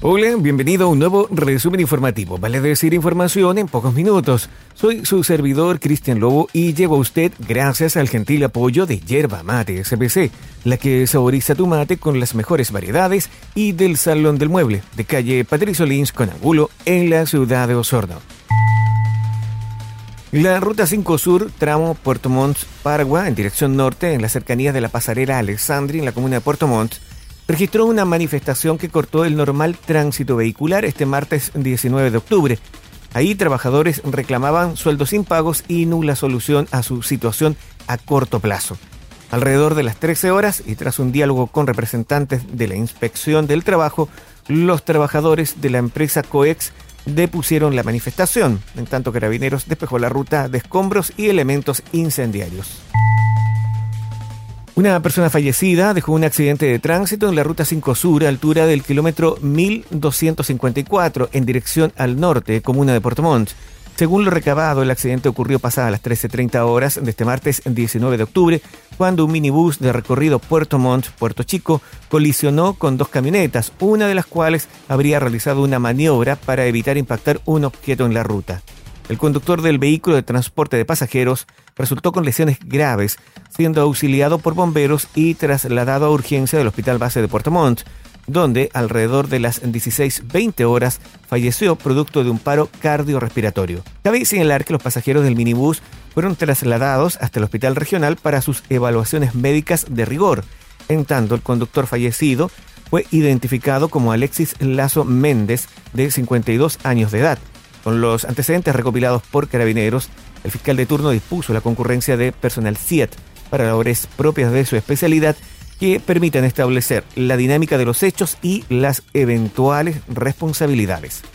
Hola, bienvenido a un nuevo resumen informativo. Vale decir información en pocos minutos. Soy su servidor Cristian Lobo y llego a usted gracias al gentil apoyo de Yerba Mate SPC, la que saboriza tu mate con las mejores variedades, y del Salón del Mueble, de calle Patricio Lins con Angulo, en la ciudad de Osorno. La Ruta 5 Sur, tramo Puerto Montt, Paragua, en dirección norte, en la cercanía de la pasarela Alessandri, en la comuna de Puerto Montt, registró una manifestación que cortó el normal tránsito vehicular este martes 19 de octubre. Ahí trabajadores reclamaban sueldos impagos y nula solución a su situación a corto plazo. Alrededor de las 13 horas y tras un diálogo con representantes de la Inspección del Trabajo, los trabajadores de la empresa COEX depusieron la manifestación, en tanto Carabineros despejó la ruta de escombros y elementos incendiarios. Una persona fallecida dejó un accidente de tránsito en la Ruta 5 Sur, a altura del kilómetro 1254, en dirección al norte, comuna de Puerto Montt. Según lo recabado, el accidente ocurrió pasadas las 13:30 horas de este martes 19 de octubre, cuando un minibús de recorrido Puerto Montt, Puerto Chico, colisionó con dos camionetas, una de las cuales habría realizado una maniobra para evitar impactar un objeto en la ruta. El conductor del vehículo de transporte de pasajeros resultó con lesiones graves, siendo auxiliado por bomberos y trasladado a urgencia del Hospital Base de Puerto Montt, donde alrededor de las 16:20 horas falleció producto de un paro cardiorrespiratorio. Cabe señalar que los pasajeros del minibús fueron trasladados hasta el hospital regional para sus evaluaciones médicas de rigor. En tanto, el conductor fallecido fue identificado como Alexis Lazo Méndez, de 52 años de edad. Con los antecedentes recopilados por Carabineros, el fiscal de turno dispuso la concurrencia de personal CIAT para labores propias de su especialidad que permitan establecer la dinámica de los hechos y las eventuales responsabilidades.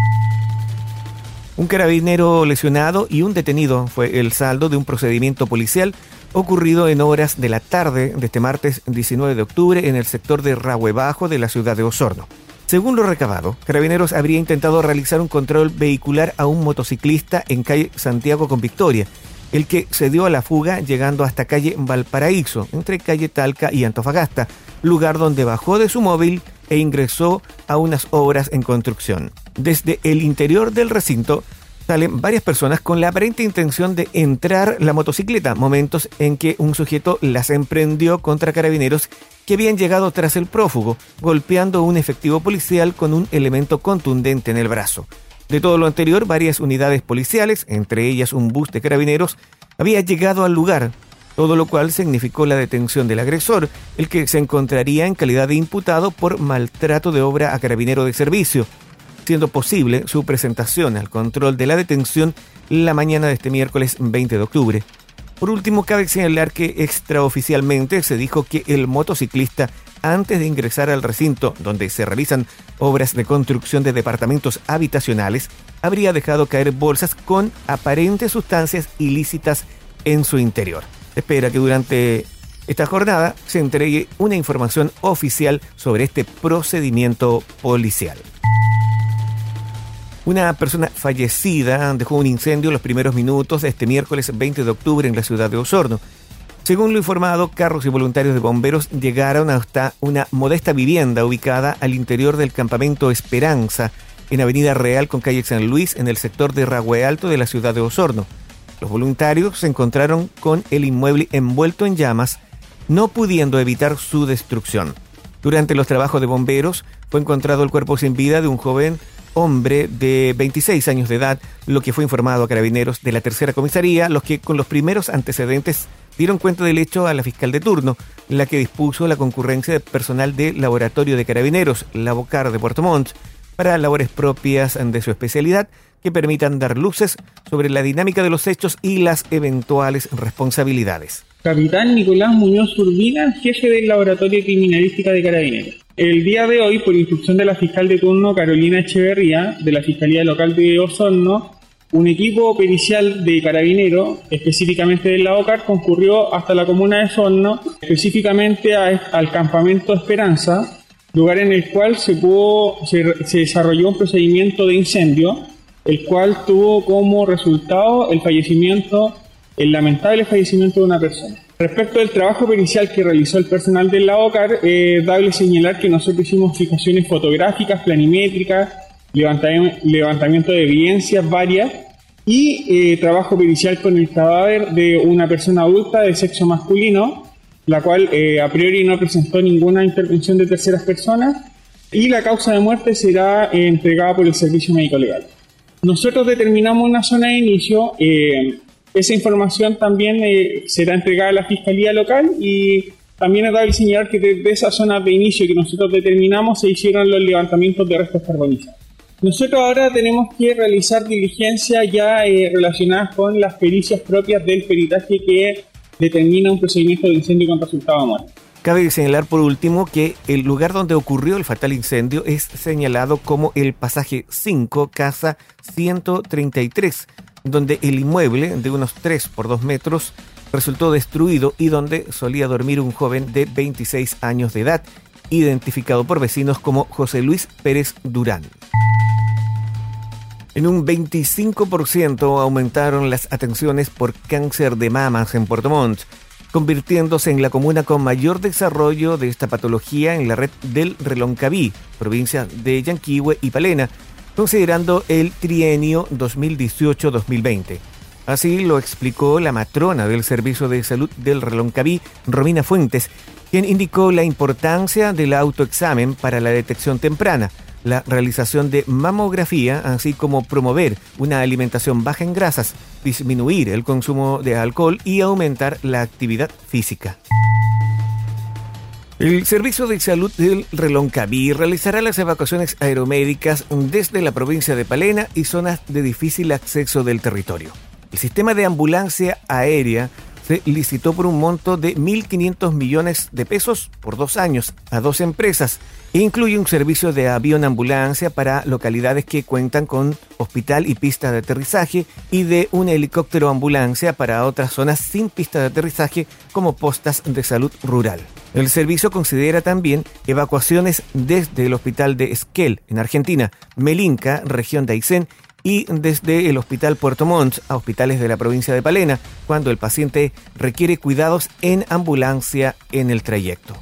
Un carabinero lesionado y un detenido fue el saldo de un procedimiento policial ocurrido en horas de la tarde de este martes 19 de octubre en el sector de Rahue Bajo de la ciudad de Osorno. Según lo recabado, Carabineros habría intentado realizar un control vehicular a un motociclista en calle Santiago con Victoria, el que se dio a la fuga llegando hasta calle Valparaíso, entre calle Talca y Antofagasta, lugar donde bajó de su móvil e ingresó a unas obras en construcción. Desde el interior del recinto salen varias personas con la aparente intención de entrar la motocicleta, momentos en que un sujeto las emprendió contra Carabineros que habían llegado tras el prófugo, golpeando un efectivo policial con un elemento contundente en el brazo. De todo lo anterior, varias unidades policiales, entre ellas un bus de Carabineros, había llegado al lugar, todo lo cual significó la detención del agresor, el que se encontraría en calidad de imputado por maltrato de obra a carabinero de servicio, siendo posible su presentación al control de la detención la mañana de este miércoles 20 de octubre. Por último, cabe señalar que extraoficialmente se dijo que el motociclista, antes de ingresar al recinto donde se realizan obras de construcción de departamentos habitacionales, habría dejado caer bolsas con aparentes sustancias ilícitas en su interior. Se espera que durante esta jornada se entregue una información oficial sobre este procedimiento policial. Una persona fallecida dejó un incendio en los primeros minutos de este miércoles 20 de octubre en la ciudad de Osorno. Según lo informado, carros y voluntarios de bomberos llegaron hasta una modesta vivienda ubicada al interior del campamento Esperanza, en Avenida Real con calle San Luis, en el sector de Rahue Alto de la ciudad de Osorno. Los voluntarios se encontraron con el inmueble envuelto en llamas, no pudiendo evitar su destrucción. Durante los trabajos de bomberos fue encontrado el cuerpo sin vida de un joven hombre de 26 años de edad, lo que fue informado a Carabineros de la tercera comisaría, los que con los primeros antecedentes dieron cuenta del hecho a la fiscal de turno, la que dispuso la concurrencia de personal de laboratorio de Carabineros, la Bocar de Puerto Montt, para labores propias de su especialidad que permitan dar luces sobre la dinámica de los hechos y las eventuales responsabilidades. Capitán Nicolás Muñoz Urbina, jefe del Laboratorio de Criminalística de Carabineros. El día de hoy, por instrucción de la fiscal de turno Carolina Echeverría, de la Fiscalía Local de Osorno, un equipo pericial de Carabineros, específicamente del LAOCAR, concurrió hasta la comuna de Osorno, específicamente al campamento Esperanza, lugar en el cual se desarrolló un procedimiento de incendio, el cual tuvo como resultado el fallecimiento el lamentable fallecimiento de una persona. Respecto del trabajo pericial que realizó el personal del LAOCAR, dable señalar que nosotros hicimos fijaciones fotográficas, planimétricas, levantamiento de evidencias varias y trabajo pericial con el cadáver de una persona adulta de sexo masculino, la cual a priori no presentó ninguna intervención de terceras personas, y la causa de muerte será entregada por el Servicio Médico Legal. Nosotros determinamos una zona de inicio, esa información también será entregada a la Fiscalía Local, y también es dable señalar que desde esa zona de inicio que nosotros determinamos se hicieron los levantamientos de restos carbonizados. Nosotros ahora tenemos que realizar diligencias ya relacionadas con las pericias propias del peritaje que determina un procedimiento de incendio con resultado de muerte. Cabe señalar por último que el lugar donde ocurrió el fatal incendio es señalado como el pasaje 5, casa 133, donde el inmueble de unos 3 por 2 metros resultó destruido y donde solía dormir un joven de 26 años de edad, identificado por vecinos como José Luis Pérez Durán. En un 25% aumentaron las atenciones por cáncer de mamas en Puerto Montt, convirtiéndose en la comuna con mayor desarrollo de esta patología en la red del Reloncaví, provincia de Yanquihue y Palena, considerando el trienio 2018-2020. Así lo explicó la matrona del Servicio de Salud del Reloncaví, Romina Fuentes, quien indicó la importancia del autoexamen para la detección temprana, la realización de mamografía, así como promover una alimentación baja en grasas, disminuir el consumo de alcohol y aumentar la actividad física. El Servicio de Salud del Reloncaví realizará las evacuaciones aeromédicas desde la provincia de Palena y zonas de difícil acceso del territorio. El sistema de ambulancia aérea se licitó por un monto de 1.500 millones de pesos por 2 años a 2 empresas e incluye un servicio de avión ambulancia para localidades que cuentan con hospital y pista de aterrizaje y de un helicóptero ambulancia para otras zonas sin pista de aterrizaje como postas de salud rural. El servicio considera también evacuaciones desde el hospital de Esquel en Argentina, Melinca, región de Aysén, y desde el Hospital Puerto Montt a hospitales de la provincia de Palena, cuando el paciente requiere cuidados en ambulancia en el trayecto.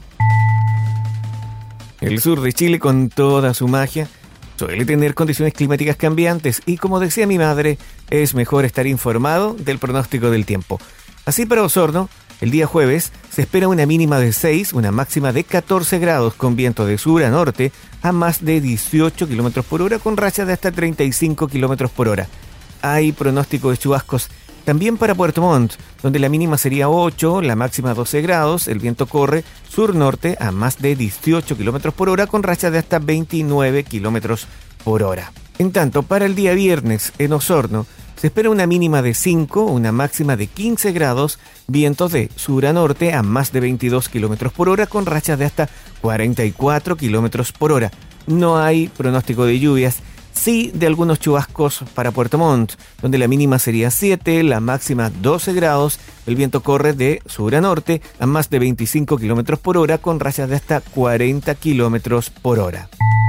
El sur de Chile, con toda su magia, suele tener condiciones climáticas cambiantes y, como decía mi madre, es mejor estar informado del pronóstico del tiempo. Así para Osorno, el día jueves se espera una mínima de 6, una máxima de 14 grados con viento de sur a norte a más de 18 km por hora con rachas de hasta 35 km por hora. Hay pronóstico de chubascos también para Puerto Montt, donde la mínima sería 8, la máxima 12 grados, el viento corre sur-norte a más de 18 km por hora con rachas de hasta 29 km por hora. En tanto, para el día viernes en Osorno, se espera una mínima de 5, una máxima de 15 grados, vientos de sur a norte a más de 22 km por hora con rachas de hasta 44 km por hora. No hay pronóstico de lluvias, sí de algunos chubascos para Puerto Montt, donde la mínima sería 7, la máxima 12 grados, el viento corre de sur a norte a más de 25 km por hora con rachas de hasta 40 km por hora.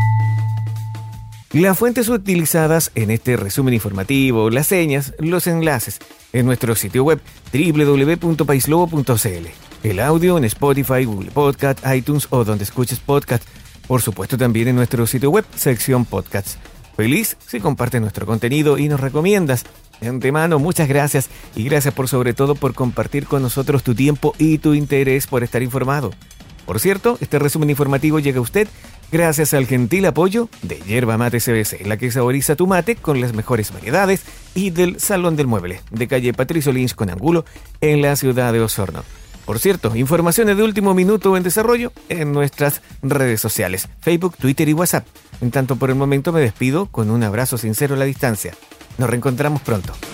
Las fuentes utilizadas en este resumen informativo, las señas, los enlaces en nuestro sitio web www.paislobo.cl, el audio en Spotify, Google Podcast, iTunes o donde escuches podcast, por supuesto también en nuestro sitio web, sección podcasts. Feliz si compartes nuestro contenido y nos recomiendas. De antemano, muchas gracias y gracias sobre todo por compartir con nosotros tu tiempo y tu interés por estar informado. Por cierto, este resumen informativo llega a usted gracias al gentil apoyo de Yerba Mate CBC, la que saboriza tu mate con las mejores variedades, y del Salón del Mueble, de calle Patricio Lynch con Angulo, en la ciudad de Osorno. Por cierto, informaciones de último minuto en desarrollo en nuestras redes sociales, Facebook, Twitter y WhatsApp. En tanto, por el momento me despido con un abrazo sincero a la distancia. Nos reencontramos pronto.